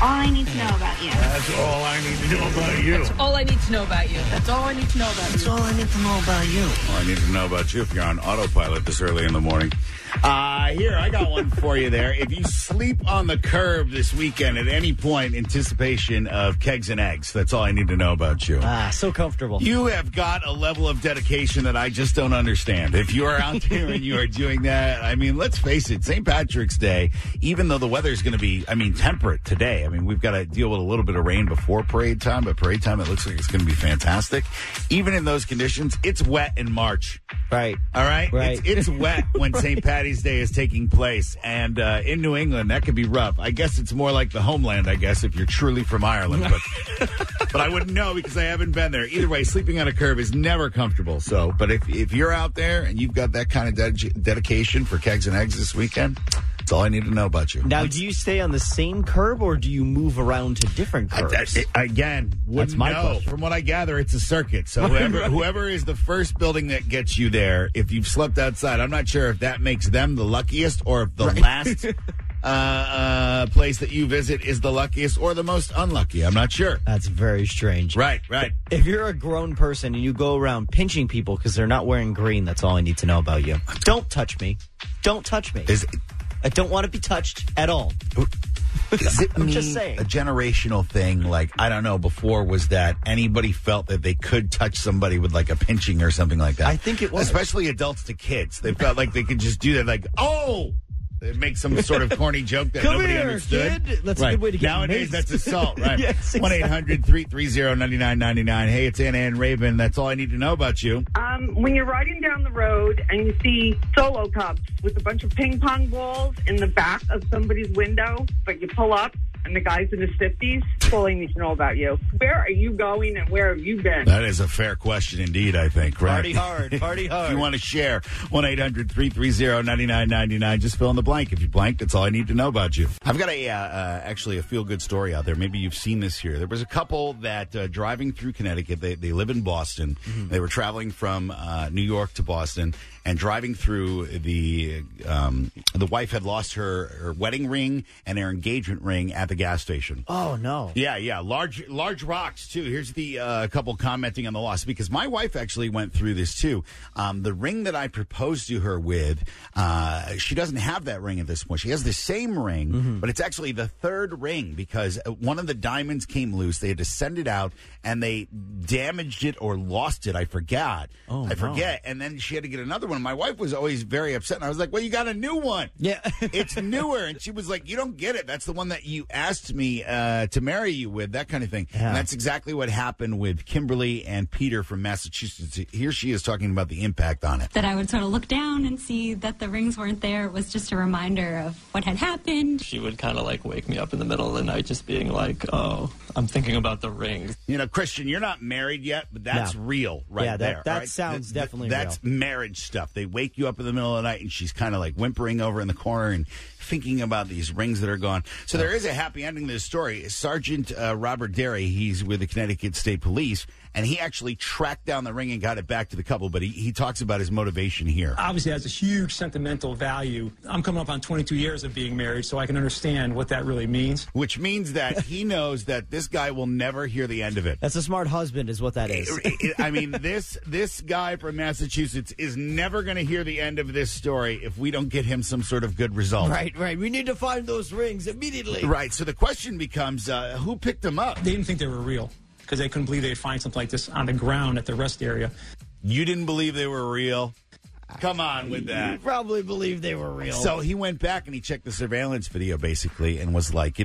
all I need to know about you. That's all I need to know about you. That's all I need to know about you. That's all I need to know about you. That's all I need to know about you. All I need to know about you if you're on autopilot this early in the morning. Here, I got one for you there. If you sleep on the curb this weekend at any point in anticipation of Kegs and Eggs, that's all I need to know about you. So comfortable. You have got a level of dedication that I just don't understand. If you are out there and you are doing that, I mean, let's face it, St. Patrick's Day, even though the weather's going to be, temperate today. I mean, we've got to deal with a little bit of rain before parade time, but parade time, it looks like it's going to be fantastic. Even in those conditions, it's wet in March. Right. All right? Right. It's wet when St. Patty's Day is taking place. And in New England, that could be rough. I guess it's more like the homeland, if you're truly from Ireland. But I wouldn't know because I haven't been there. Either way, sleeping on a curb is never comfortable. So, but if you're out there and you've got that kind of dedication for Kegs and Eggs this weekend, that's all I need to know about you. Now, do you stay on the same curb or do you move around to different curbs? That's my question. From what I gather, it's a circuit. So whoever is the first building that gets you there, if you've slept outside, I'm not sure if that makes them the luckiest or if the last place that you visit is the luckiest or the most unlucky. I'm not sure. That's very strange. Right. If you're a grown person and you go around pinching people because they're not wearing green, that's all I need to know about you. Don't touch me. Don't touch me. I don't want to be touched at all. Is it I'm just saying. A generational thing, like, I don't know, before was that anybody felt that they could touch somebody with like a pinching or something like that? I think it was. Especially adults to kids. They felt like they could just do that, like, oh! It makes some sort of corny joke that Come nobody here, understood. Kid. That's right. a good way to get Nowadays, maced. that's assault, right? Yes, exactly. 1-800-330-9999. Hey, it's Anna and Raven. That's all I need to know about you. When you're riding down the road and you see solo cups with a bunch of ping pong balls in the back of somebody's window, but you pull up and the guy's in his 50s, that's all I need to know about you. Where are you going and where have you been? That is a fair question indeed, I think. Right? Party hard. Party hard. If you want to share, 1-800-330-9999. Just fill in the blank. If you blank, that's all I need to know about you. I've got actually a feel-good story out there. Maybe you've seen this here. There was a couple that driving through Connecticut. They live in Boston. Mm-hmm. They were traveling from New York to Boston and driving through the wife had lost her wedding ring and her engagement ring at the gas station. Oh, no. Yeah. Large rocks, too. Here's the couple commenting on the loss, because my wife actually went through this, too. The ring that I proposed to her with, she doesn't have that ring at this point. She has the same ring, but it's actually the third ring because one of the diamonds came loose. They had to send it out, and they damaged it or lost it. I forgot. I forget. And then she had to get another one. My wife was always very upset, and I was like, well, you got a new one. Yeah. It's newer. And she was like, you don't get it. That's the one that you asked me to marry you with, that kind of thing. Yeah. And that's exactly what happened with Kimberly and Peter from Massachusetts. Here she is talking about the impact on it. That I would sort of look down and see that the rings weren't there. It was just a reminder of what had happened. She would kind of like wake me up in the middle of the night just being like, oh, I'm thinking about the rings. You know, Christian, you're not married yet, but that's real there. That right? sounds definitely That's real. marriage stuff. They wake you up in the middle of the night, and she's kind of like whimpering over in the corner and thinking about these rings that are gone. So there is a happy ending to this story. Sergeant Robert Derry, he's with the Connecticut State Police, and he actually tracked down the ring and got it back to the couple, but he talks about his motivation here. Obviously, it has a huge sentimental value. I'm coming up on 22 years of being married, so I can understand what that really means. Which means that he knows that this guy will never hear the end of it. That's a smart husband is what that is. I mean, this guy from Massachusetts is never going to hear the end of this story if we don't get him some sort of good result. Right. We need to find those rings immediately. Right. So the question becomes, who picked them up? They didn't think they were real because they couldn't believe they'd find something like this on the ground at the rest area. You didn't believe they were real? Come on with that. You probably believe they were real. So he went back and he checked the surveillance video, basically, and was like,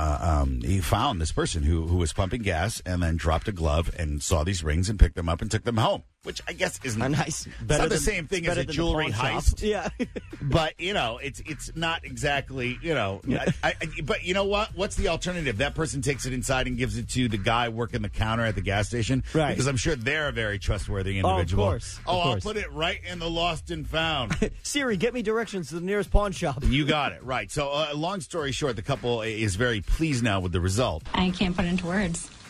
he found this person who was pumping gas and then dropped a glove and saw these rings and picked them up and took them home. Which I guess isn't nice. It's not the same thing as a jewelry heist. Yeah. But, it's not exactly, but you know what? What's the alternative? That person takes it inside and gives it to the guy working the counter at the gas station? Right. Because I'm sure they're a very trustworthy individual. Of course. I'll put it right in the lost and found. Siri, get me directions to the nearest pawn shop. You got it. Right. So, long story short, the couple is very pleased now with the result. I can't put it into words.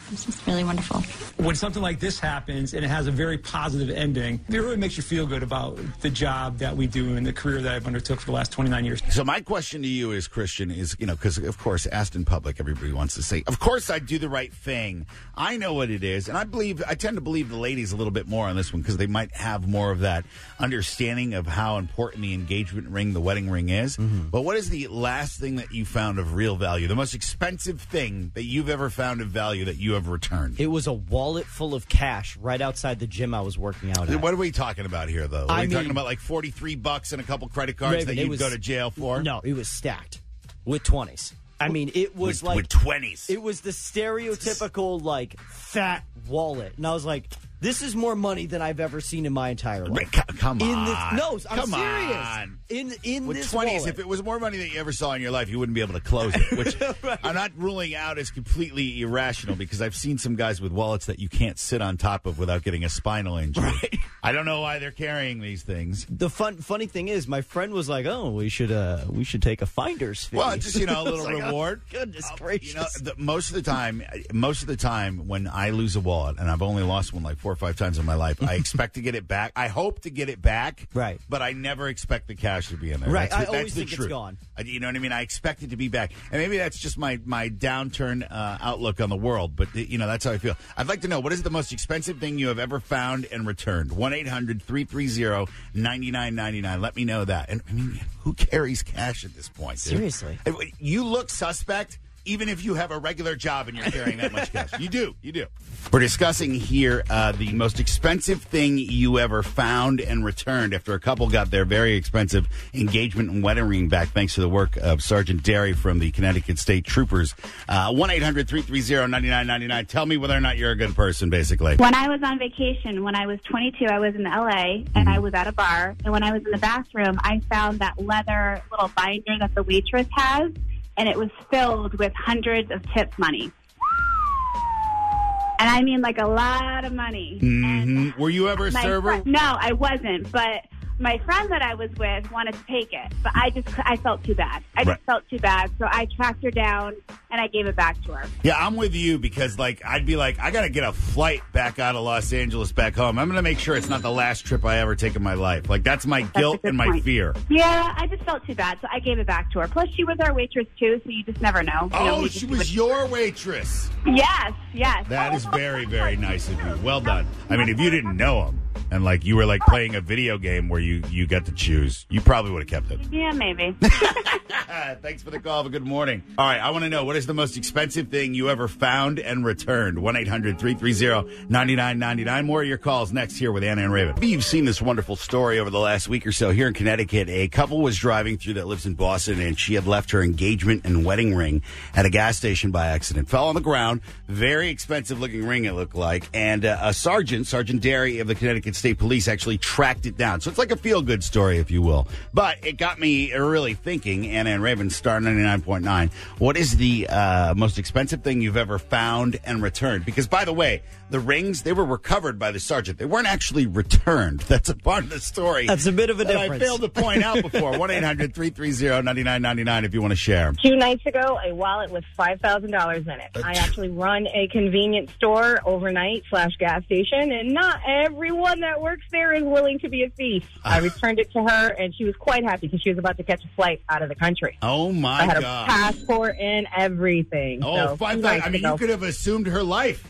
It's just really wonderful. When something like this happens and it has a very positive ending, it really makes you feel good about the job that we do and the career that I've undertook for the last 29 years. So my question to you is, Christian, is, because, of course, asked in public, everybody wants to say, of course I'd do the right thing. I know what it is. And I tend to believe the ladies a little bit more on this one because they might have more of that understanding of how important the engagement ring, the wedding ring is. Mm-hmm. But what is the last thing that you found of real value? The most expensive thing that you've ever found of value that you have returned? It was a wallet full of cash right outside the gym I was working out at. What are we talking about here, though? Are we talking about like $43 and a couple credit cards that you'd go to jail for? No, it was stacked with 20s. I mean, it was with 20s. It was the stereotypical, like, fat wallet. And I was like, this is more money than I've ever seen in my entire life. Come on. I'm serious. In with this 20s, wallet. if it was more money than you ever saw in your life, you wouldn't be able to close it, which right. I'm not ruling out as completely irrational because I've seen some guys with wallets that you can't sit on top of without getting a spinal injury. Right. I don't know why they're carrying these things. The funny thing is, my friend was like, "Oh, we should take a finder's fee." Well, just a little like, reward. Oh, goodness gracious! Most of the time, when I lose a wallet, and I've only lost one like 4 or 5 times in my life, I expect to get it back. I hope to get it back, right? But I never expect the cash to be in there, right? That's I always think it's gone. You know what I mean? I expect it to be back, and maybe that's just my downturn outlook on the world. But that's how I feel. I'd like to know, what is the most expensive thing you have ever found and returned? 1-800-330-9999. Let me know that. And I mean, who carries cash at this point? Seriously, you look suspect. Even if you have a regular job and you're carrying that much cash. You do. We're discussing here the most expensive thing you ever found and returned after a couple got their very expensive engagement and wedding ring back thanks to the work of Sergeant Derry from the Connecticut State Troopers. 1-800-330-9999. Tell me whether or not you're a good person, basically. When I was on vacation, when I was 22, I was in L.A., and I was at a bar. And when I was in the bathroom, I found that leather little binder that the waitress has. And it was filled with hundreds of tip money. And I mean, like, a lot of money. Mm-hmm. Were you ever a server? No, I wasn't. But my friend that I was with wanted to take it. But I felt too bad. I just felt too bad. So I tracked her down, and I gave it back to her. Yeah, I'm with you because, I'd be like, I got to get a flight back out of Los Angeles back home. I'm going to make sure it's not the last trip I ever take in my life. That's my guilt and my fear. Yeah, I just felt too bad, so I gave it back to her. Plus, she was our waitress, too, so you just never know. She was your waitress. Yes. That is very, very nice of you. Well done. I mean, if you didn't know him and, you were, playing a video game where you got to choose, you probably would have kept it. Yeah, maybe. Thanks for the call. Have a good morning. All right, I want to know, what is the most expensive thing you ever found and returned? 1-800-330-9999. More of your calls next here with Anna and Raven. Maybe you've seen this wonderful story over the last week or so. Here in Connecticut, a couple was driving through that lives in Boston, and she had left her engagement and wedding ring at a gas station by accident. Fell on the ground. Very expensive looking ring, it looked like. And a Sergeant Derry of the Connecticut State Police actually tracked it down. So it's like a feel-good story, if you will. But it got me really thinking, Anna and Raven, Star 99.9, what is the most expensive thing you've ever found and returned? Because, by the way, the rings, they were recovered by the sergeant. They weren't actually returned. That's a part of the story. That's a bit of a difference. I failed to point out before. 1-800-330-9999 if you want to share. 2 nights ago, a wallet with $5,000 in it. I actually run a convenience store overnight/gas station, and not everyone that works there is willing to be a thief. I returned it to her, and she was quite happy because she was about to catch a flight out of the country. Oh, my God. I had God. a passport and everything. Oh, so, $5,000. I mean, you could have assumed her life.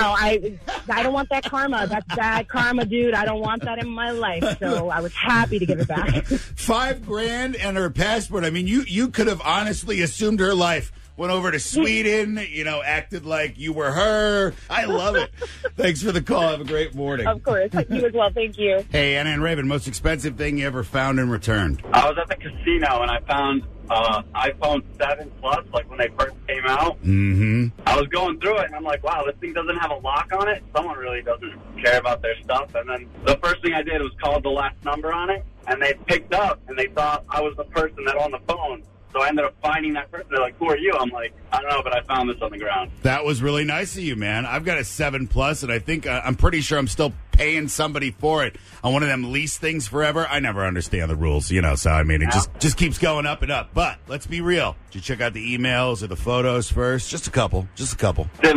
I don't want that karma. That's bad karma, dude. I don't want that in my life. So I was happy to give it back. $5,000 and her passport. I mean, you could have honestly assumed her life. Went over to Sweden, acted like you were her. I love it. Thanks for the call. Have a great morning. Of course. You as well. Thank you. Hey, Anna and Raven, most expensive thing you ever found and returned? I was at the casino and I found iPhone 7 Plus, when they first came out. Mm-hmm. I was going through it and I'm like, wow, this thing doesn't have a lock on it. Someone really doesn't care about their stuff. And then the first thing I did was call the last number on it, and they picked up and they thought I was the person that on the phone. So I ended up finding that person. They're like, who are you? I'm like, I don't know, but I found this on the ground. That was really nice of you, man. I've got a 7 Plus, and I think I'm pretty sure I'm still paying somebody for it on one of them lease things forever. I never understand the rules, so I mean, it just keeps going up and up. But let's be real. Did you check out the emails or the photos first? Just a couple. Didn't look at a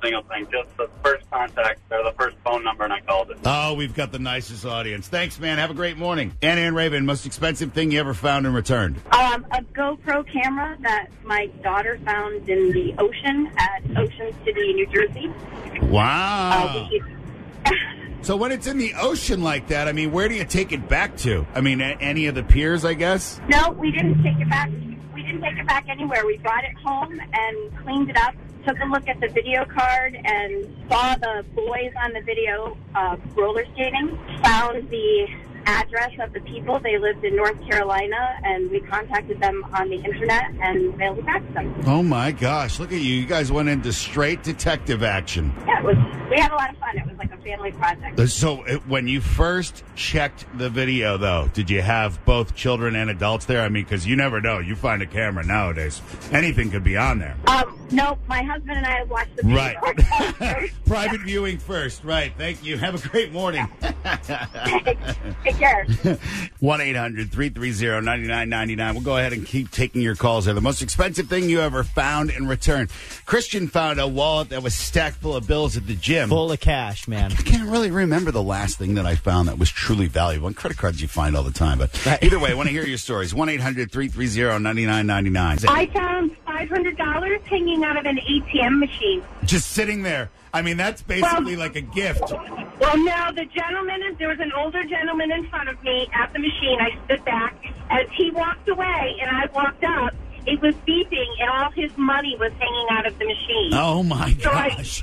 single thing, just the first contact or the first phone number, and I called it. Oh, we've got the nicest audience. Thanks, man. Have a great morning. Anna and Raven, most expensive thing you ever found and returned? A GoPro camera that my daughter found in the ocean at Ocean City, New Jersey. Wow. So when it's in the ocean like that, I mean, where do you take it back to? I mean, any of the piers, I guess? No, we didn't take it back. We didn't take it back anywhere. We brought it home and cleaned it up, took a look at the video card, and saw the boys on the video roller skating, found the address of the people. They lived in North Carolina, and we contacted them on the internet and mailed it back to them. Oh, my gosh. Look at you. You guys went into straight detective action. Yeah, we had a lot of fun. It was like a family project. So when you first checked the video, though, did you have both children and adults there? I mean, because you never know. You find a camera nowadays. Anything could be on there. No, my husband and I have watched the video. Right. Private viewing first. Right. Thank you. Have a great morning. Take care. 1-800-330-9999. We'll go ahead and keep taking your calls there. The most expensive thing you ever found and returned. Christian found a wallet that was stacked full of bills at the gym. Full of cash, man. I can't really remember the last thing that I found that was truly valuable. And credit cards you find all the time. But either way, I want to hear your stories. 1-800-330-9999. I found $500 hanging out of an ATM machine. Just sitting there. I mean, that's basically like a gift. Well, no, there was an older gentleman in front of me at the machine. I stood back. As he walked away and I walked up, it was beeping and all his money was hanging out of the machine. Oh, my gosh.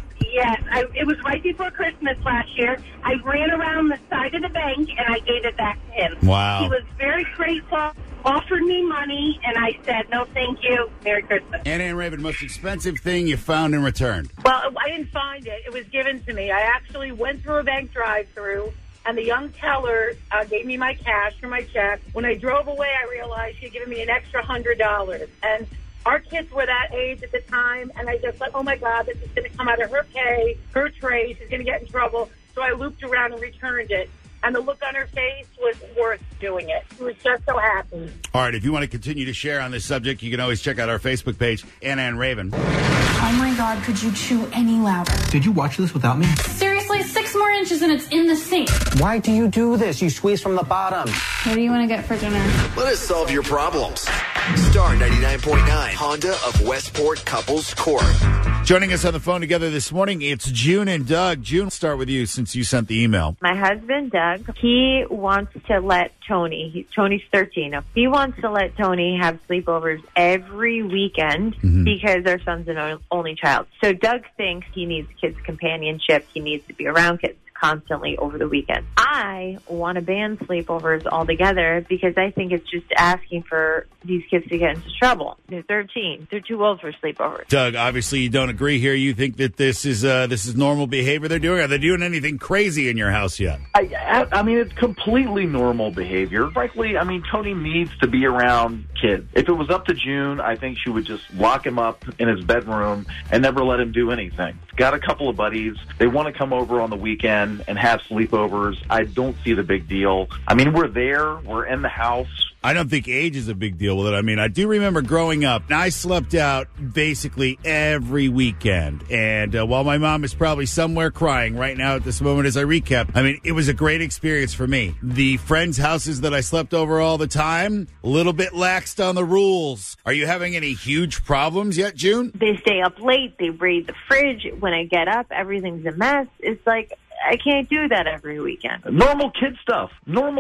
It was right before Christmas last year. I ran around the side of the bank and I gave it back to him. Wow. He was very grateful, offered me money, and I said, no, thank you. Merry Christmas. Anna and Raven, most expensive thing you found and returned? Well, I didn't find it. It was given to me. I actually went through a bank drive-thru, and the young teller gave me my cash for my check. When I drove away, I realized she had given me an extra $100. And our kids were that age at the time, and I just thought, oh, my God, this is going to come out of her pay, her tray. She's going to get in trouble. So I looped around and returned it. And the look on her face was worth doing it. She was just so happy. All right, if you want to continue to share on this subject, you can always check out our Facebook page, Anna and Raven. Oh, my God, could you chew any louder? Did you watch this without me? Seriously, 6 more inches and it's in the sink. Why do you do this? You squeeze from the bottom. What do you want to get for dinner? Let us solve your problems. Star 99.9, Honda of Westport Couples Court. Joining us on the phone together this morning, it's June and Doug. June, start with you since you sent the email. My husband, Doug, he wants to let Tony's 13. He wants to let Tony have sleepovers every weekend because our son's an only child. So Doug thinks he needs kids' companionship. He needs to be around kids constantly over the weekend. I want to ban sleepovers altogether because I think it's just asking for these kids to get into trouble. They're 13. They're too old for sleepovers. Doug, obviously you don't agree here. You think that this is normal behavior they're doing? Are they doing anything crazy in your house yet? I mean, it's completely normal behavior. Frankly, I mean, Tony needs to be around kids. If it was up to June, I think she would just lock him up in his bedroom and never let him do anything. He's got a couple of buddies. They want to come over on the weekend and have sleepovers. I don't see the big deal. I mean, we're there. We're in the house. I don't think age is a big deal with it. I mean, I do remember growing up, and I slept out basically every weekend. And while my mom is probably somewhere crying right now at this moment as I recap, I mean, it was a great experience for me. The friends' houses that I slept over all the time, a little bit laxed on the rules. Are you having any huge problems yet, June? They stay up late. They raid the fridge. When I get up, everything's a mess. It's like, I can't do that every weekend. Normal kid stuff.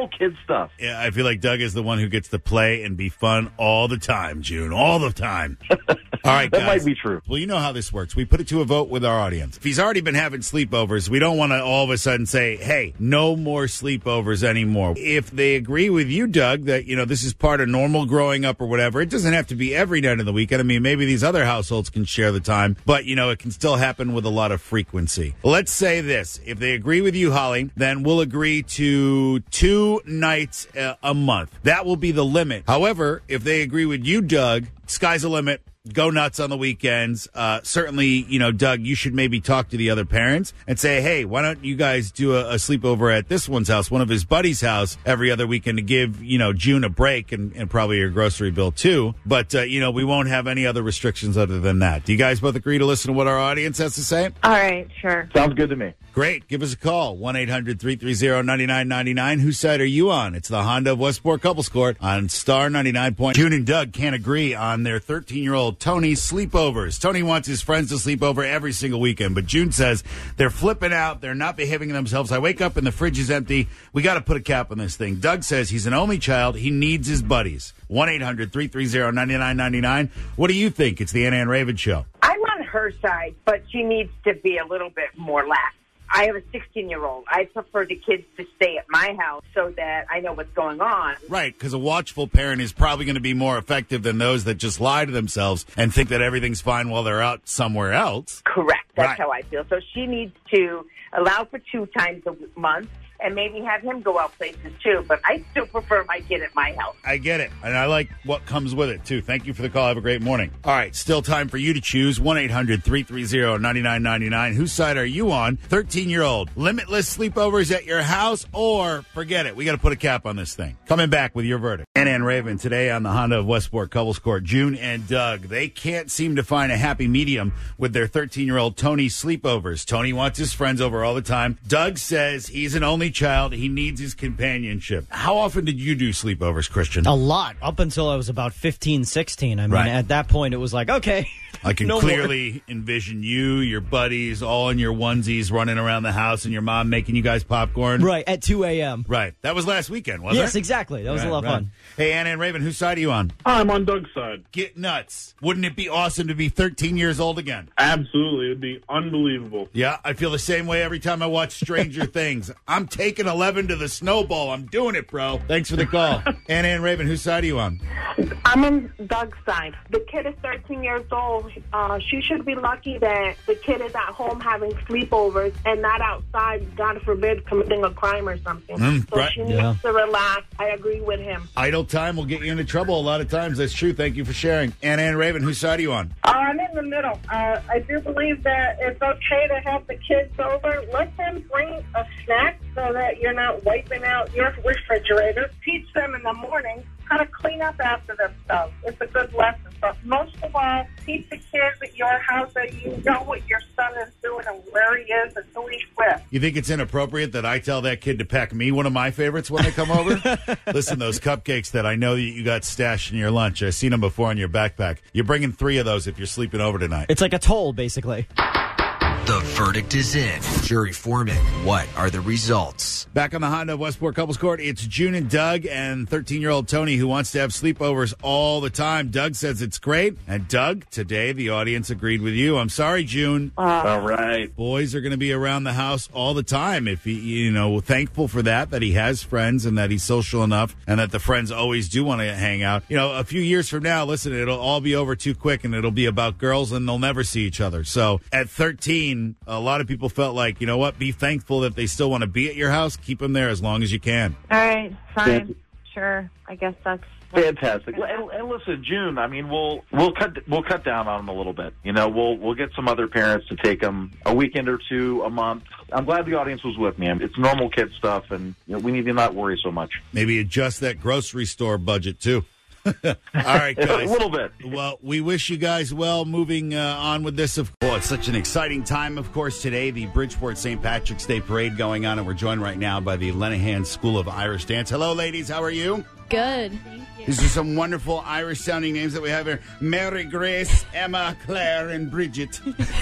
Yeah, I feel like Doug is the one who gets to play and be fun all the time, June. All the time. All right, guys. That might be true. Well, you know how this works. We put it to a vote with our audience. If he's already been having sleepovers, we don't want to all of a sudden say, hey, no more sleepovers anymore. If they agree with you, Doug, that, you know, this is part of normal growing up or whatever, it doesn't have to be every night of the weekend. I mean, maybe these other households can share the time, but, you know, it can still happen with a lot of frequency. Let's say this. If they agree with you, Holly, then we'll agree to 2 nights a month. That will be the limit. However, if they agree with you, Doug, sky's the limit. go nuts on the weekends. Certainly, Doug, you should maybe talk to the other parents and say, hey, why don't you guys do a sleepover at this one's house, one of his buddies' house every other weekend to give, June a break and probably your grocery bill too. But, we won't have any other restrictions other than that. Do you guys both agree to listen to what our audience has to say? All right, sure. Sounds good to me. Great. Give us a call. 1-800-330-9999. Whose side are you on? It's the Honda of Westport Couples Court on Star 99. June and Doug can't agree on their 13-year-old Tony's sleepovers. Tony wants his friends to sleep over every single weekend, but June says they're flipping out. They're not behaving themselves. I wake up and the fridge is empty. We got to put a cap on this thing. Doug says he's an only child. He needs his buddies. 1-800-330-9999. What do you think? It's the Anna and Raven Show. I'm on her side, but she needs to be a little bit more lax. I have a 16-year-old. I prefer the kids to stay at my house so that I know what's going on. Right, because a watchful parent is probably going to be more effective than those that just lie to themselves and think that everything's fine while they're out somewhere else. Correct. That's Right. how I feel. So she needs to allow for 2 times a month and maybe have him go out places too. But I still prefer my kid at my house. I get it, and I like what comes with it, too. Thank you for the call. Have a great morning. All right, still time for you to choose. 1-800-330-9999. Whose side are you on? 13-year-old. Limitless sleepovers at your house, or forget it. We got to put a cap on this thing. Coming back with your verdict. Anna and Raven today on the Honda of Westport Couples Court. June and Doug, they can't seem to find a happy medium with their 13-year-old Tony's sleepovers. Tony wants his friends over all the time. Doug says he's an only child. He needs his companionship. How often did you do sleepovers, Christian? A lot, up until I was about 15, 16. I mean, Right. at that point, it was like, okay. I can no clearly envision you, your buddies, all in your onesies running around the house and your mom making you guys popcorn. more. Right, at 2 a.m. Right. That was last weekend, wasn't it? Yes, exactly. That was a lot of fun. Hey, Anna and Raven, whose side are you on? I'm on Doug's side. Get nuts. Wouldn't it be awesome to be 13 years old again? Absolutely. It'd be unbelievable. Yeah, I feel the same way every time I watch Stranger Things. I'm taking 11 to the snowball. I'm doing it, bro. Thanks for the call. Anna and Raven, whose side are you on? I'm on Doug's side. The kid is 13 years old. She should be lucky that the kid is at home having sleepovers and not outside, God forbid, committing a crime or something. So right. she needs to relax. I agree with him. Idle time will get you into trouble a lot of times. That's true. Thank you for sharing. Anna and Raven, whose side are you on? I'm in the middle. I do believe that it's okay to have the kids over. Let them bring a snack so that you're not wiping out your refrigerator. Teach them in the morning how to clean up after themselves. It's a good lesson. But most of all, teach the kids at your house that you know what your son is doing and where he is and who he's with. You think it's inappropriate that I tell that kid to pack me one of my favorites when they come over? Listen, those cupcakes that I know that you got stashed in your lunch, I've seen them before in your backpack. You're bringing 3 of those if you're sleeping over tonight. It's like a toll, basically. The verdict is in. Jury foreman, what are the results? Back on the Honda of Westport Couples Court, it's June and Doug and 13-year-old Tony who wants to have sleepovers all the time. Doug says it's great. And Doug, today the audience agreed with you. I'm sorry, June. All right. Boys are going to be around the house all the time. If he, thankful for that he has friends and that he's social enough and that the friends always do want to hang out. A few years from now, listen, it'll all be over too quick and it'll be about girls and they'll never see each other. So at 13, a lot of people felt like, you know what, be thankful that they still want to be at your house. Keep them there as long as you can. All right, fine. Sure. I guess that's fantastic. And listen, June, I mean, we'll cut down on them a little bit. We'll get some other parents to take them a weekend or 2 a month. I'm glad the audience was with me. It's normal kid stuff, and we need to not worry so much. Maybe adjust that grocery store budget too. All right, guys. A little bit. Well, we wish you guys well moving on with this. It's such an exciting time, of course, today. The Bridgeport St. Patrick's Day Parade going on, and we're joined right now by the Lenahan School of Irish Dance. Hello, ladies. How are you? Good. These are some wonderful Irish-sounding names that we have here. Mary Grace, Emma, Claire, and Bridget.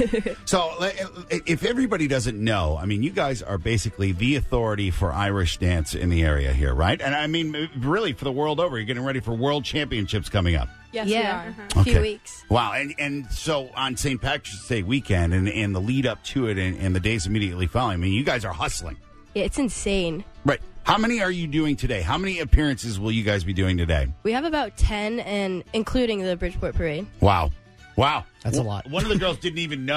So, if everybody doesn't know, I mean, you guys are basically the authority for Irish dance in the area here, right? And I mean, really, for the world over. You're getting ready for World Championships coming up. Yes, we are. Okay. A few weeks. Wow. And so on St. Patrick's Day weekend and the lead up to it and the days immediately following, I mean, you guys are hustling. Yeah, it's insane. Right. How many are you doing today? How many appearances will you guys be doing today? We have about 10, and including the Bridgeport Parade. Wow. That's a lot. One of the girls didn't even know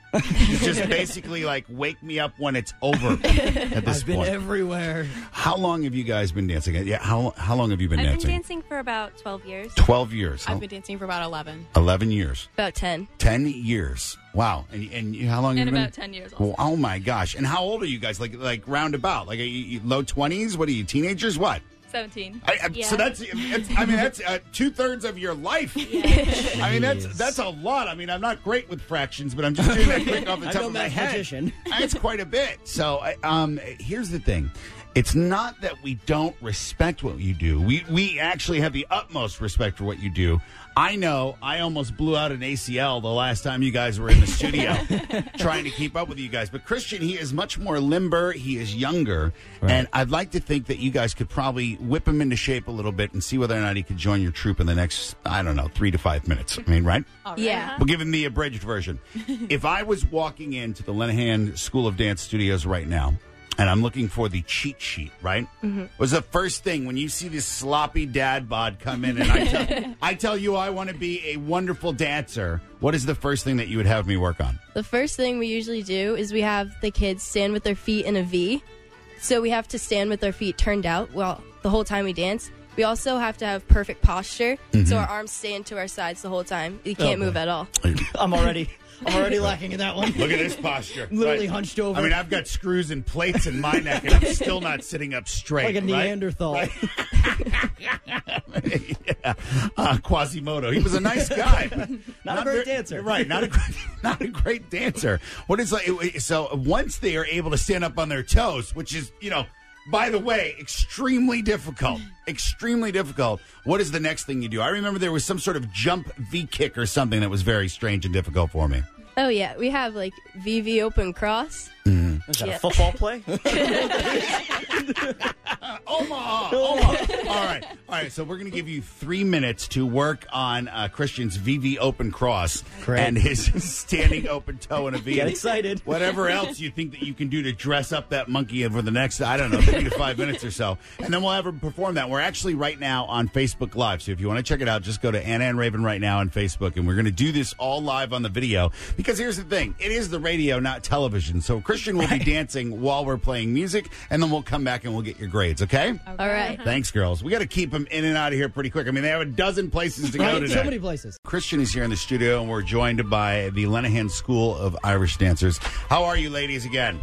He's just basically like, wake me up when it's over at this I've been point. everywhere. How long have you guys been dancing? Yeah, how long have you been I've dancing? been dancing for about 12 years. 12 years. I've been dancing for about 11. 11 years. About 10. 10 years. Wow. And how long have And you been? about 10 years also. Oh, my gosh. And how old are you guys? Like roundabout? Like low 20s? What are you, teenagers? What? 17. So that's 2/3 of your life. I mean, that's a lot. I mean, I'm not great with fractions, but I'm just doing that quick off the top of my head. It's quite a bit. So here's the thing. It's not that we don't respect what you do. We actually have the utmost respect for what you do. I know I almost blew out an ACL the last time you guys were in the studio trying to keep up with you guys. But Christian, he is much more limber. He is younger. Right. And I'd like to think that you guys could probably whip him into shape a little bit and see whether or not he could join your troupe in the next, 3 to 5 minutes. I mean, right? Yeah. We'll give him the abridged version. If I was walking into the Lenahan School of Dance Studios right now, and I'm looking for the cheat sheet, right? Mm-hmm. Was the first thing when you see this sloppy dad bod come in and I tell you I want to be a wonderful dancer, what is the first thing that you would have me work on? The first thing we usually do is we have the kids stand with their feet in a V. So we have to stand with our feet turned out the whole time we dance. We also have to have perfect posture, so our arms stand to our sides the whole time. You can't move at all. I'm already lacking in that one. Look at this posture. Literally hunched over. I mean, I've got screws and plates in my neck, and I'm still not sitting up straight. Like a Neanderthal. Right? Quasimodo. He was a nice guy. But not a great dancer. Right. Not a great dancer. What is so once they are able to stand up on their toes, which is, by the way, extremely difficult. Extremely difficult. What is the next thing you do? I remember there was some sort of jump V-kick or something that was very strange and difficult for me. Oh, yeah. We have, VV open cross. Mm-hmm. Is that a football play? Omaha. All right. So we're going to give you 3 minutes to work on Christian's VV open cross and his standing open toe in a V. Get excited. Whatever else you think that you can do to dress up that monkey over the next, 3 to 5 minutes or so. And then we'll have him perform that. We're actually right now on Facebook Live. So if you want to check it out, just go to Anna and Raven right now on Facebook. And we're going to do this all live on the video. Because here's the thing. It is the radio, not television. So Christian will be dancing while we're playing music. And then we'll come back and we'll get your grades, okay? All right. Thanks, girls. We got to keep them in and out of here pretty quick. I mean, they have a dozen places to go today. So many places. Christian is here in the studio, and we're joined by the Lenahan School of Irish Dancers. How are you ladies again?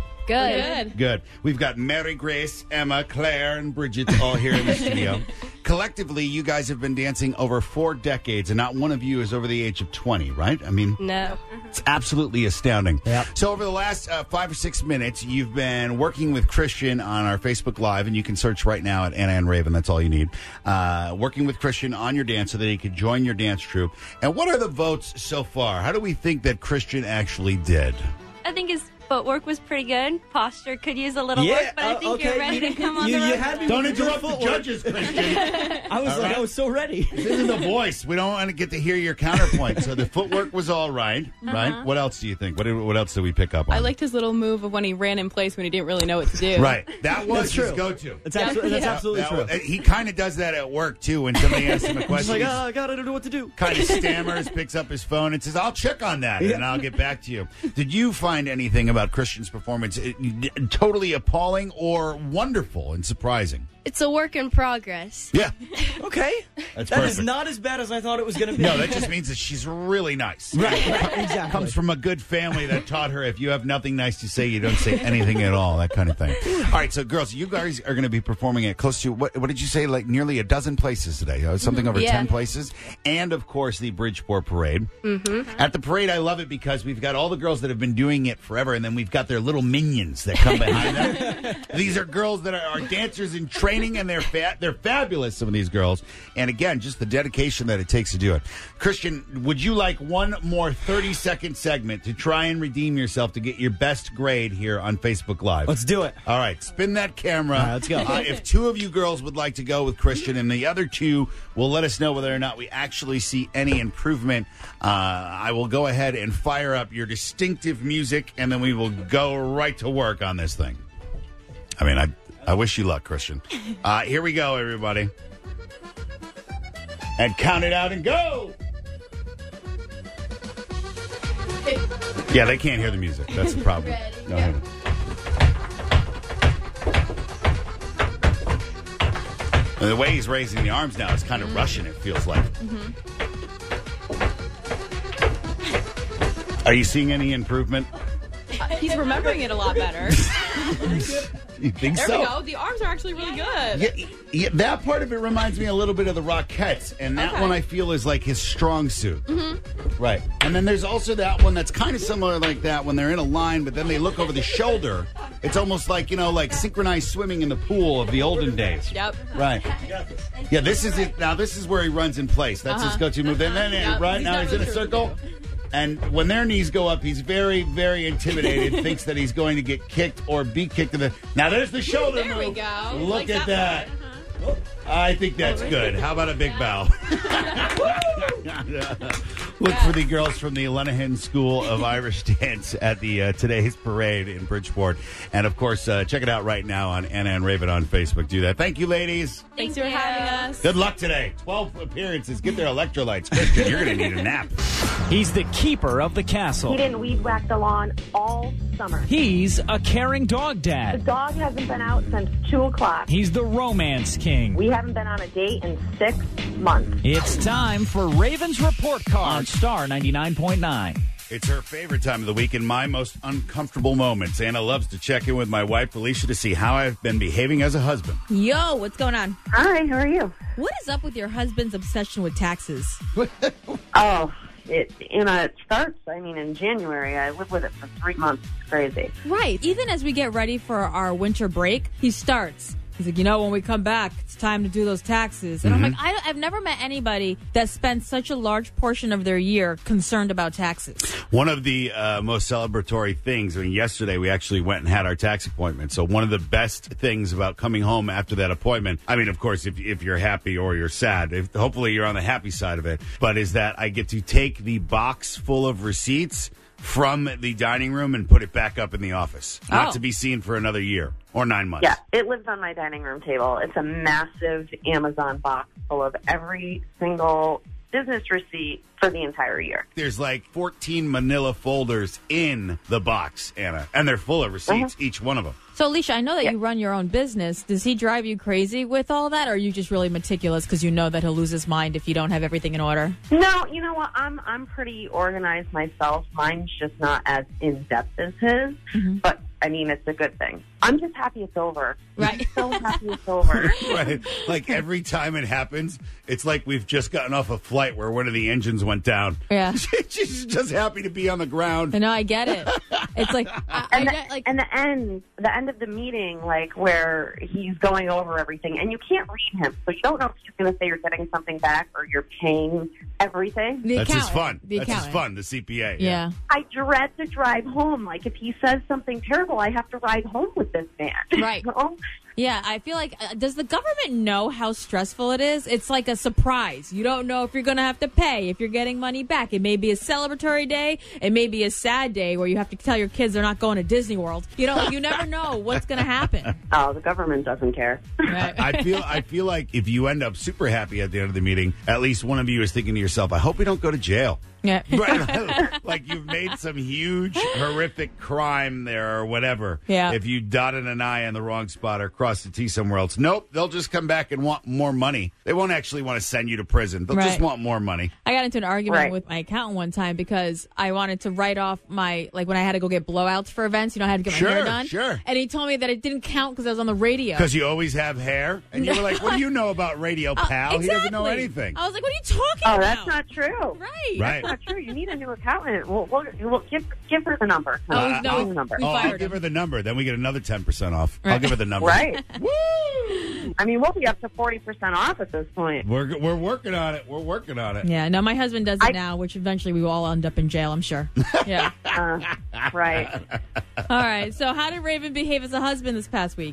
Good. We've got Mary Grace, Emma, Claire, and Bridget all here in the studio. Collectively, you guys have been dancing over 4 decades, and not one of you is over the age of 20, right? I mean, no. It's absolutely astounding. Yep. So over the last 5 or 6 minutes, you've been working with Christian on our Facebook Live, and you can search right now at Anna and Raven. That's all you need. Working with Christian on your dance so that he could join your dance troupe. And what are the votes so far? How do we think that Christian actually did? I think his footwork was pretty good. Posture could use a little work, but I think you're ready to come on the road. Don't interrupt the judges, Christian. I was so ready. This isn't The Voice. We don't want to get to hear your counterpoint. So the footwork was all right, right? What else do you think? What else did we pick up on? I liked his little move of when he ran in place when he didn't really know what to do. Right. That was his go-to. That's absolutely true. He kind of does that at work, too, when somebody asks him a question. He's like, I don't know what to do. Kind of stammers, picks up his phone, and says, I'll check on that, and I'll get back to you. Did you find anything about Christian's performance totally appalling or wonderful and surprising? It's a work in progress. Yeah. Okay. That's That is perfect. not as bad as I thought it was going to be. No, that just means that she's really nice. Right, exactly. Comes from a good family that taught her if you have nothing nice to say, you don't say anything at all, that kind of thing. All right, so girls, you guys are going to be performing at close to, what did you say, like nearly a dozen places today? Something over 10 places. And, of course, the Bridgeport Parade. Mm-hmm. At the parade, I love it because we've got all the girls that have been doing it forever, and then we've got their little minions that come behind them. These are girls that are dancers in training, and they're fabulous, some of these girls. And again, just the dedication that it takes to do it. Christian, would you like one more 30-second segment to try and redeem yourself to get your best grade here on Facebook Live? Let's do it. All right, spin that camera. All right, let's go. If 2 of you girls would like to go with Christian and the other 2 will let us know whether or not we actually see any improvement, I will go ahead and fire up your distinctive music, and then we will go right to work on this thing. I mean, I wish you luck, Christian. Here we go, everybody. And count it out and go! Yeah, they can't hear the music. That's the problem. Go ahead. And the way he's raising the arms now is kind of Russian, it feels like. Are you seeing any improvement? He's remembering it a lot better. You think There so? we go. The arms are actually really good. Yeah, that part of it reminds me a little bit of the Rockettes, and that one I feel is like his strong suit. Right. And then there's also that one that's kind of similar like that when they're in a line, but then they look over the shoulder. It's almost like, like synchronized swimming in the pool of the olden days. Yep. Right. Yeah, this is it. Now, this is where he runs in place. That's his go-to move. Then, right now, he's in a circle. And when their knees go up, he's very, very intimidated, thinks that he's going to get kicked or be kicked in the... Now, there's the shoulder move. There we go. Look Like at that. I think that's good. How about a big bow? Look for the girls from the Lenahan School of Irish Dance at the today's parade in Bridgeport. And, of course, check it out right now on Anna and Raven on Facebook. Do that. Thank you, ladies. Thanks for having us. Good luck today. 12 appearances. Get their electrolytes. Christian, you're going to need a nap. He's the keeper of the castle. He didn't weed whack the lawn all summer. He's a caring dog The dad. dog hasn't been out since 2 o'clock. He's the romance king. We haven't been on a date in 6 months. It's time for Raven's Report Card on Star 99.9. It's her favorite time of the week and my most uncomfortable moments. Anna loves to check in with my wife, Alicia, to see how I've been behaving as a husband. Yo, what's going on? Hi, how are you? What is up with your husband's obsession with taxes? It starts, in January. I lived with it for 3 months. It's crazy. Right. Even as we get ready for our winter break, he starts. He's like, when we come back, it's time to do those taxes. And I'm like, I've never met anybody that spends such a large portion of their year concerned about taxes. One of the most celebratory things, yesterday we actually went and had our tax appointment. So one of the best things about coming home after that appointment, of course, if you're happy or you're sad, hopefully you're on the happy side of it, but is that I get to take the box full of receipts from the dining room and put it back up in the office, not to be seen for another year or 9 months. Yeah, it lives on my dining room table. It's a massive Amazon box full of every single business receipt for the entire year. There's like 14 manila folders in the box, Anna, and they're full of receipts, each one of them. So, Alicia, I know that you run your own business. Does he drive you crazy with all that, or are you just really meticulous because you know that he'll lose his mind if you don't have everything in order? No, you know what? I'm pretty organized myself. Mine's just not as in-depth as his, but, it's a good thing. I'm just happy it's over. Right. I'm so happy it's over. Right. Like every time it happens, it's like we've just gotten off a flight where one of the engines went down. Yeah. She's just happy to be on the ground. I know, I get it. It's like... And the end of the meeting, where he's going over everything, and you can't read him, so you don't know if he's going to say you're getting something back or you're paying everything. That's his fun. That's his fun, the CPA. Yeah. I dread the drive home. If he says something terrible, I have to ride home with this man. Right. Yeah, I feel like, does the government know how stressful it is? It's like a surprise. You don't know if you're going to have to pay, if you're getting money back. It may be a celebratory day. It may be a sad day where you have to tell your kids they're not going to Disney World. You never know what's going to happen. Oh, the government doesn't care. Right. I feel like if you end up super happy at the end of the meeting, at least one of you is thinking to yourself, I hope we don't go to jail. Yeah. Right. Like you've made some huge, horrific crime there or whatever. Yeah. If you dotted an I in the wrong spot or crossed a T somewhere else. Nope. They'll just come back and want more money. They won't actually want to send you to prison. They'll just want more money. I got into an argument with my accountant one time because I wanted to write off my, when I had to go get blowouts for events, I had to get my hair done. Sure. And he told me that it didn't count because I was on the radio. Because you always have hair? And you were like, what do you know about radio, pal? Exactly. He doesn't know anything. I was like, what are you talking about? Oh, that's not true. Right. That's not true. You need a new accountant. We'll give her the number. No, the number. I'll give her the number. Then we get another 10% off. Right. I'll give her the number. Right. Woo! We'll be up to 40% off at this point. We're working on it. We're working on it. Yeah, no, my husband does it now, which eventually we will all end up in jail, I'm sure. Yeah. Right. All right, so how did Raven behave as a husband this past week? He did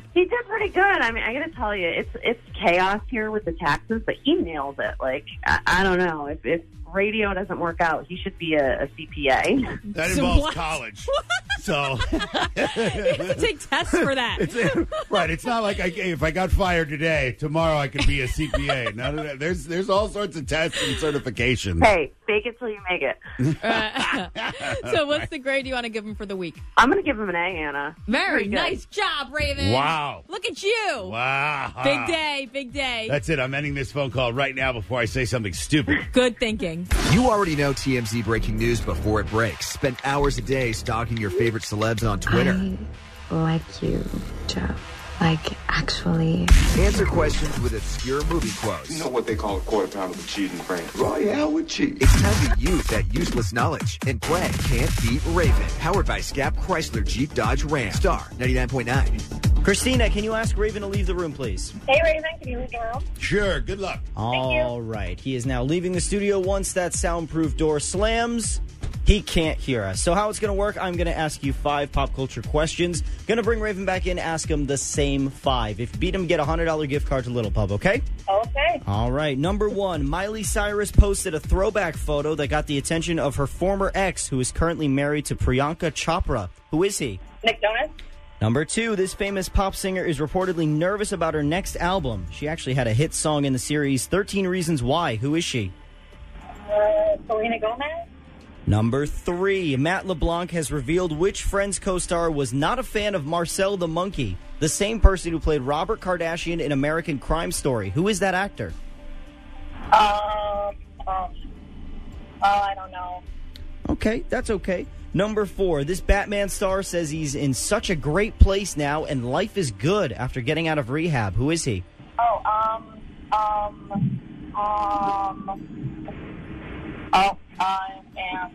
pretty good. I mean, I got to tell you, it's chaos here with the taxes, but he nails it. Like, I don't know. If radio doesn't work out, he should be a CPA. That involves college. So you have to take tests for that. Right. It's not like if I got fired today, tomorrow I could be a CPA. None of that. There's all sorts of tests and certifications. Hey, fake it till you make it. So what's the grade you want to give him for the week? I'm going to give him an A, Anna. Very good. nice job, Raven. Wow. Look at you. Wow. Big day, big day. That's it. I'm ending this phone call right now before I say something stupid. Good thinking. You already know TMZ breaking news before it breaks. Spend hours a day stalking your favorite celebs on Twitter. I like you, Joe. Like, actually. Answer questions with obscure movie quotes. You know what they call a quarter pound of a cheese in France? Royale with cheese. It's time to use that useless knowledge and play Can't Beat Raven. Powered by Scap Chrysler Jeep Dodge Ram. Star 99.9. Christina, can you ask Raven to leave the room, please? Hey, Raven, can you leave the room? Sure. Good luck. All right. He is now leaving the studio. Once that soundproof door slams, he can't hear us. So how it's going to work, I'm going to ask you 5 pop culture questions. Going to bring Raven back in, ask him the same 5. If you beat him, get a $100 gift card to Little Pub, okay? Okay. All right. Number 1, Miley Cyrus posted a throwback photo that got the attention of her former ex, who is currently married to Priyanka Chopra. Who is he? Nick Jonas. Number 2, this famous pop singer is reportedly nervous about her next album. She actually had a hit song in the series 13 Reasons Why. Who is she? Selena Gomez. Number 3, Matt LeBlanc has revealed which Friends co-star was not a fan of Marcel the Monkey, the same person who played Robert Kardashian in American Crime Story. Who is that actor? I don't know. Okay, that's okay. Number 4, this Batman star says he's in such a great place now and life is good after getting out of rehab. Who is he? I am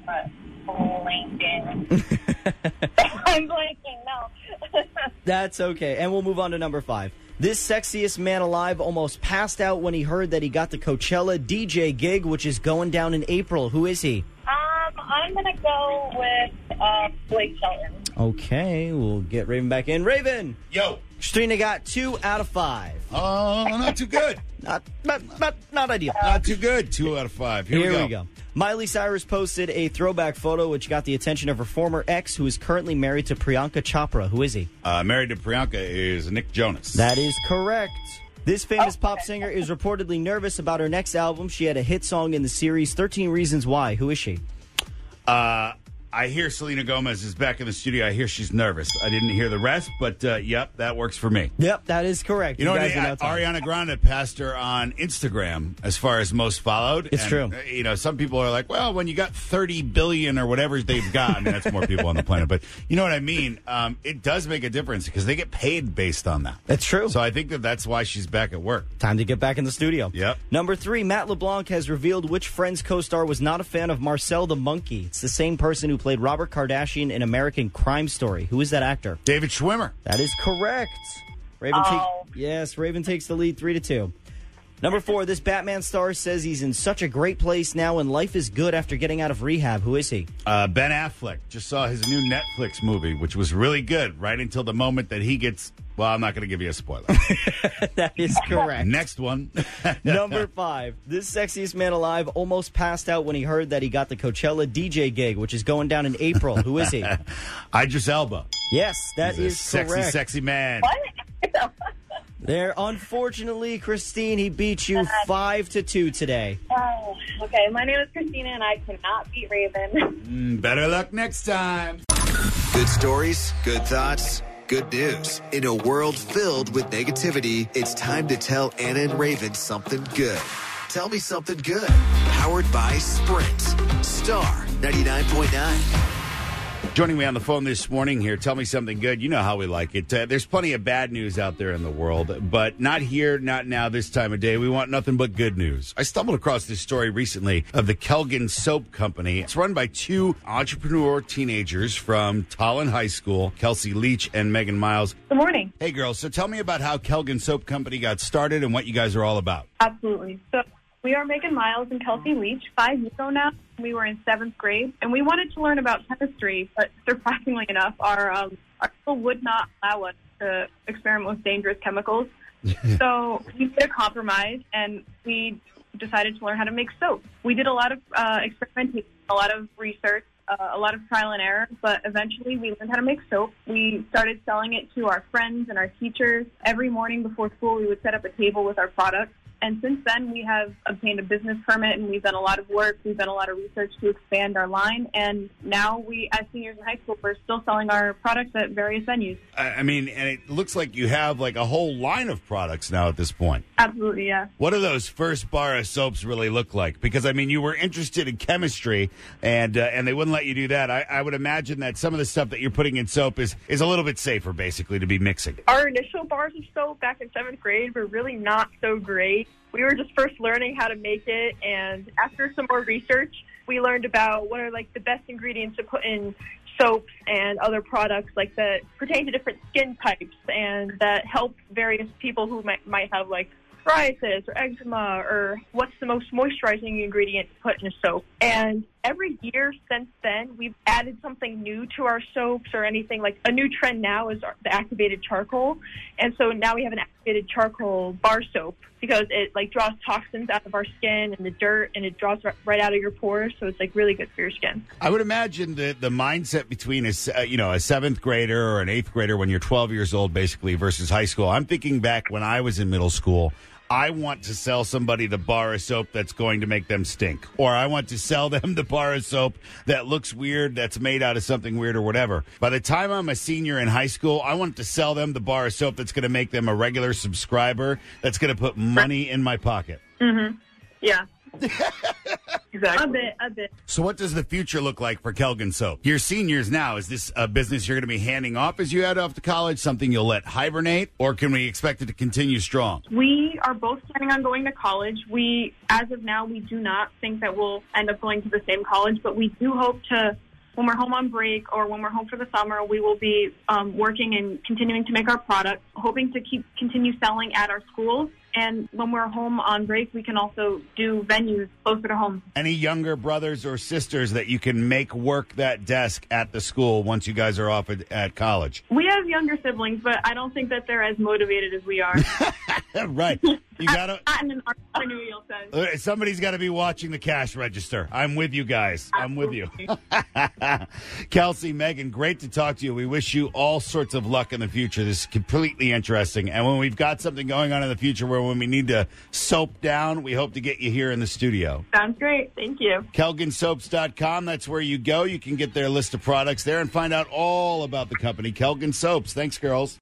blanking. I'm blanking, no. That's okay. And we'll move on to number 5. This sexiest man alive almost passed out when he heard that he got the Coachella DJ gig, which is going down in April. Who is he? I'm going to go with Blake Shelton. Okay, we'll get Raven back in. Raven! Yo! Christina got 2 out of 5. Oh, not too good. Not ideal. Not too good. 2 out of 5. Here we go. Miley Cyrus posted a throwback photo which got the attention of her former ex, who is currently married to Priyanka Chopra. Who is he? Married to Priyanka is Nick Jonas. That is correct. This famous pop singer is reportedly nervous about her next album. She had a hit song in the series 13 Reasons Why. Who is she? I hear Selena Gomez is back in the studio. I hear she's nervous. I didn't hear the rest, but yep, that works for me. Yep, that is correct. You know what I mean? Ariana Grande passed her on Instagram as far as most followed. It's true. You know, some people are like, well, when you got 30 billion or whatever they've got, I mean, that's more people on the planet. But you know what I mean? It does make a difference because they get paid based on that. That's true. So I think that's why she's back at work. Time to get back in the studio. Yep. Number 3, Matt LeBlanc has revealed which Friends co-star was not a fan of Marcel the Monkey. It's the same person who played Robert Kardashian in American Crime Story. Who is that actor? David Schwimmer. That is correct. Raven takes the lead 3-2. Number 4, this Batman star says he's in such a great place now and life is good after getting out of rehab. Who is he? Ben Affleck. Just saw his new Netflix movie, which was really good, right until the moment that he gets... Well, I'm not going to give you a spoiler. That is correct. Next one. Number 5. This sexiest man alive almost passed out when he heard that he got the Coachella DJ gig, which is going down in April. Who is he? Idris Elba. Yes, that is correct. Sexy man. What? There, unfortunately, Christine, he beat you 5-2 today. Oh, okay. My name is Christina, and I cannot beat Raven. Better luck next time. Good stories, good thoughts, good news. In a world filled with negativity, it's time to tell Anna and Raven something good. Tell me something good. Powered by Sprint. Star 99.9. Joining me on the phone this morning here, tell me something good. You know how we like it. There's plenty of bad news out there in the world, but not here, not now, this time of day. We want nothing but good news. I stumbled across this story recently of the Kelgan Soap Company. It's run by 2 entrepreneur teenagers from Tallinn High School, Kelsey Leach and Megan Miles. Good morning. Hey, girls. So tell me about how Kelgan Soap Company got started and what you guys are all about. Absolutely. So we are Megan Miles and Kelsey Leach. 5 years ago now, we were in 7th grade, and we wanted to learn about chemistry, but surprisingly enough, our school would not allow us to experiment with dangerous chemicals. So we made a compromise, and we decided to learn how to make soap. We did a lot of experimentation, a lot of research, a lot of trial and error, but eventually we learned how to make soap. We started selling it to our friends and our teachers. Every morning before school, we would set up a table with our products. And since then, we have obtained a business permit, and we've done a lot of work. We've done a lot of research to expand our line. And now we, as seniors in high school, we're still selling our products at various venues. I mean, and it looks like you have like a whole line of products now at this point. Absolutely, yeah. What do those first bar of soaps really look like? Because, I mean, you were interested in chemistry, and they wouldn't let you do that. I would imagine that some of the stuff that you're putting in soap is a little bit safer, basically, to be mixing. Our initial bars of soap back in 7th grade were really not so great. We were just first learning how to make it, and after some more research, we learned about what are like the best ingredients to put in soaps and other products like that pertain to different skin types and that help various people who might have like psoriasis or eczema, or what's the most moisturizing ingredient to put in a soap. And every year since then, we've added something new to our soaps or anything. Like a new trend now is the activated charcoal. And so now we have an activated charcoal bar soap because it like draws toxins out of our skin and the dirt, and it draws right out of your pores. So it's like really good for your skin. I would imagine that the mindset between a 7th grader or an 8th grader when you're 12 years old, basically, versus high school. I'm thinking back when I was in middle school. I want to sell somebody the bar of soap that's going to make them stink. Or I want to sell them the bar of soap that looks weird, that's made out of something weird or whatever. By the time I'm a senior in high school, I want to sell them the bar of soap that's going to make them a regular subscriber, that's going to put money in my pocket. Mm-hmm. Yeah. Exactly. A bit. So what does the future look like for Kelgan Soap? You're seniors now. Is this a business you're going to be handing off as you head off to college, something you'll let hibernate, or can we expect it to continue strong? We are both planning on going to college. As of now, we do not think that we'll end up going to the same college, but we do hope to, when we're home on break or when we're home for the summer, we will be working and continuing to make our products, hoping to continue selling at our schools. And when we're home on break, we can also do venues closer to home. Any younger brothers or sisters that you can make work that desk at the school once you guys are off at college? We have younger siblings, but I don't think that they're as motivated as we are. Right. You gotta. Not in an entrepreneurial sense. Somebody's got to be watching the cash register. I'm with you guys. I'm with you. Kelsey, Megan, great to talk to you. We wish you all sorts of luck in the future. This is completely interesting. And when we've got something going on in the future where when we need to soap down, we hope to get you here in the studio. Sounds great. Thank you. KelganSoaps.com. That's where you go. You can get their list of products there and find out all about the company, Kelgan Soaps. Thanks, girls.